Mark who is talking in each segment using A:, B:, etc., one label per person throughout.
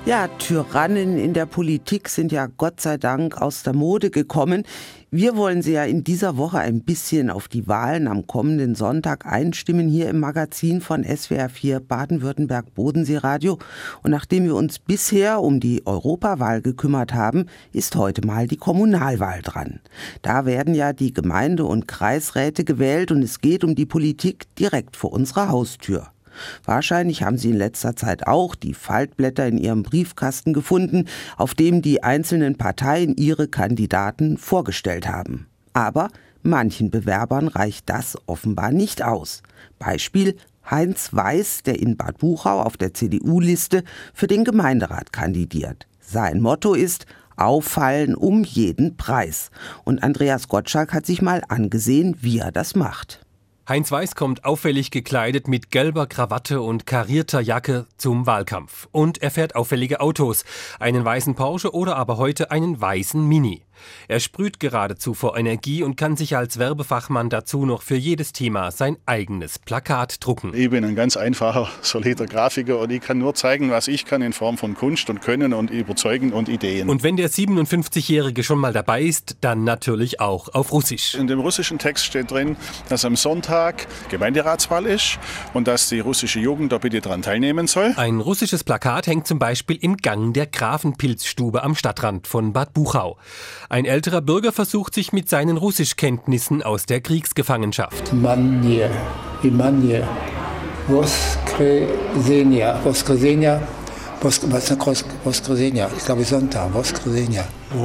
A: Ja, Tyrannen in der Politik sind ja Gott sei Dank aus der Mode gekommen. Wir wollen Sie ja in dieser Woche ein bisschen auf die Wahlen am kommenden Sonntag einstimmen, hier im Magazin von SWR 4 Baden-Württemberg Bodenseeradio. Und nachdem wir uns bisher um die Europawahl gekümmert haben, ist heute mal die Kommunalwahl dran. Da werden ja die Gemeinde- und Kreisräte gewählt und es geht um die Politik direkt vor unserer Haustür. Wahrscheinlich haben Sie in letzter Zeit auch die Faltblätter in Ihrem Briefkasten gefunden, auf dem die einzelnen Parteien ihre Kandidaten vorgestellt haben. Aber manchen Bewerbern reicht das offenbar nicht aus. Beispiel Heinz Weiß, der in Bad Buchau auf der CDU-Liste für den Gemeinderat kandidiert. Sein Motto ist: Auffallen um jeden Preis. Und Andreas Gottschalk hat sich mal angesehen, wie er das macht.
B: Heinz Weiß kommt auffällig gekleidet mit gelber Krawatte und karierter Jacke zum Wahlkampf. Und er fährt auffällige Autos, einen weißen Porsche oder aber heute einen weißen Mini. Er sprüht geradezu vor Energie und kann sich als Werbefachmann dazu noch für jedes Thema sein eigenes Plakat drucken.
C: Ich bin ein ganz einfacher, solider Grafiker und ich kann nur zeigen, was ich kann in Form von Kunst und Können und Überzeugen und Ideen.
B: Und wenn der 57-Jährige schon mal dabei ist, dann natürlich auch auf Russisch.
C: In dem russischen Text steht drin, dass am Sonntag Gemeinderatswahl ist und dass die russische Jugend da bitte dran teilnehmen soll.
B: Ein russisches Plakat hängt zum Beispiel im Gang der Grafenpilzstube am Stadtrand von Bad Buchau. Ein älterer Bürger versucht sich mit seinen Russischkenntnissen aus der Kriegsgefangenschaft.
D: Manje, Voskresenia, Voskresenia, ich glaube Sonntag, Voskresenia.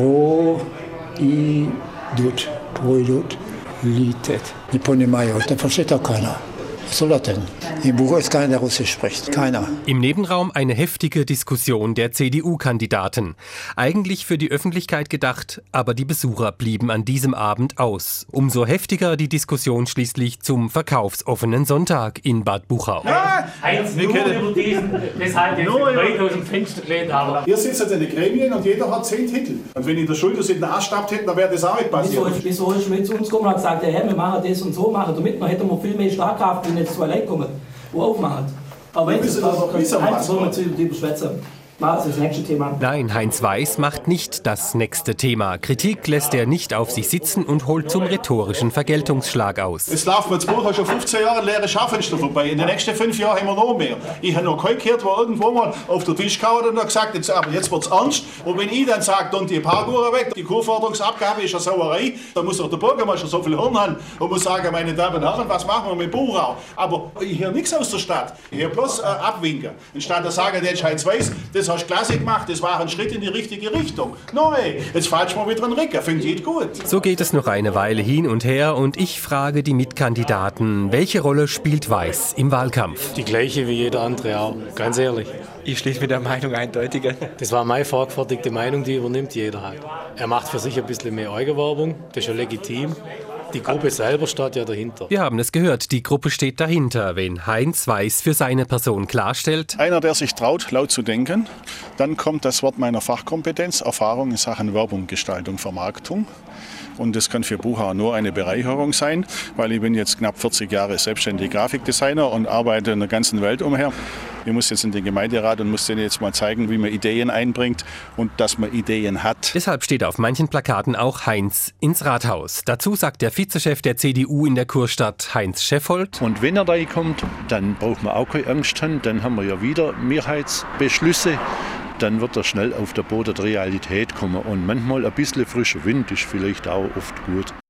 D: Proidut, Litet. Niponemayo, da versteht doch keiner. Was soll das denn? Im Büro ist keiner, der Russisch spricht. Keiner.
B: Im Nebenraum eine heftige Diskussion der CDU-Kandidaten. Eigentlich für die Öffentlichkeit gedacht, aber die Besucher blieben an diesem Abend aus. Umso heftiger die Diskussion schließlich zum verkaufsoffenen Sonntag in Bad Buchau.
E: Ja, Heinz, nur über diesen, das halt jetzt weit aus dem Fenster gelehnt. Aber
F: hier sitzen in den Gremien und jeder hat 10 Titel. Und wenn in der Schule in den Arsch stappt hätten, dann wäre das auch nicht passiert.
G: Wieso ist mit zu uns gekommen und hat gesagt, hey, wir machen das und so, machen damit, dann hätten wir viel mehr Schlagkraft, wenn jetzt 2 Leute kommen, die aufmachen. Aber wenn es Heinz, wollen wir zu überschwätzen. Das ist das nächste Thema.
B: Nein, Heinz Weiß macht nicht das nächste Thema. Kritik lässt er nicht auf sich sitzen und holt zum rhetorischen Vergeltungsschlag aus.
F: Es laufen wir jetzt Buch schon 15 Jahre leere Schaufenster vorbei. In den nächsten 5 Jahren haben wir noch mehr. Ich habe noch keinen gehört, der irgendwo mal auf den Tisch gehauen und gesagt hat, aber jetzt wird es ernst. Und wenn ich dann sage, und die Parkuhren weg, die Kurforderungsabgabe ist eine Sauerei, dann muss doch der Bürgermeister so viel Hirn haben und muss sagen, meine Damen und Herren, was machen wir mit Buchau? Aber ich höre nichts aus der Stadt. Ich höre bloß abwinken. Anstatt zu sagen, der ist Heinz Weiß, das hast du klasse gemacht, das war ein Schritt in die richtige Richtung. Nein, jetzt falsch mal wieder einen Ricker, finde ich gut.
B: So geht es noch eine Weile hin und her und ich frage die Mitkandidaten, welche Rolle spielt Weiß im Wahlkampf?
H: Die gleiche wie jeder andere auch, ganz ehrlich.
I: Ich schließe mit der Meinung eindeutig.
H: Das war meine vorgefertigte Meinung, die übernimmt jeder halt. Er macht für sich ein bisschen mehr Eigenwerbung, das ist ja legitim. Die Gruppe selber steht ja dahinter.
B: Wir haben es gehört, die Gruppe steht dahinter, wenn Heinz Weiß für seine Person klarstellt.
C: Einer, der sich traut, laut zu denken. Dann kommt das Wort meiner Fachkompetenz, Erfahrung in Sachen Werbung, Gestaltung, Vermarktung. Und das kann für Buchau nur eine Bereicherung sein, weil ich bin jetzt knapp 40 Jahre selbstständiger Grafikdesigner und arbeite in der ganzen Welt umher. Ich muss jetzt in den Gemeinderat und muss denen jetzt mal zeigen, wie man Ideen einbringt und dass man Ideen hat.
B: Deshalb steht auf manchen Plakaten auch Heinz ins Rathaus. Dazu sagt der Vizechef der CDU in der Kurstadt, Heinz Scheffold.
J: Und wenn er da kommt, dann braucht man auch keine Angst haben. Dann haben wir ja wieder Mehrheitsbeschlüsse. Dann wird er schnell auf der Boden der Realität kommen. Und manchmal ein bisschen frischer Wind ist vielleicht auch oft gut.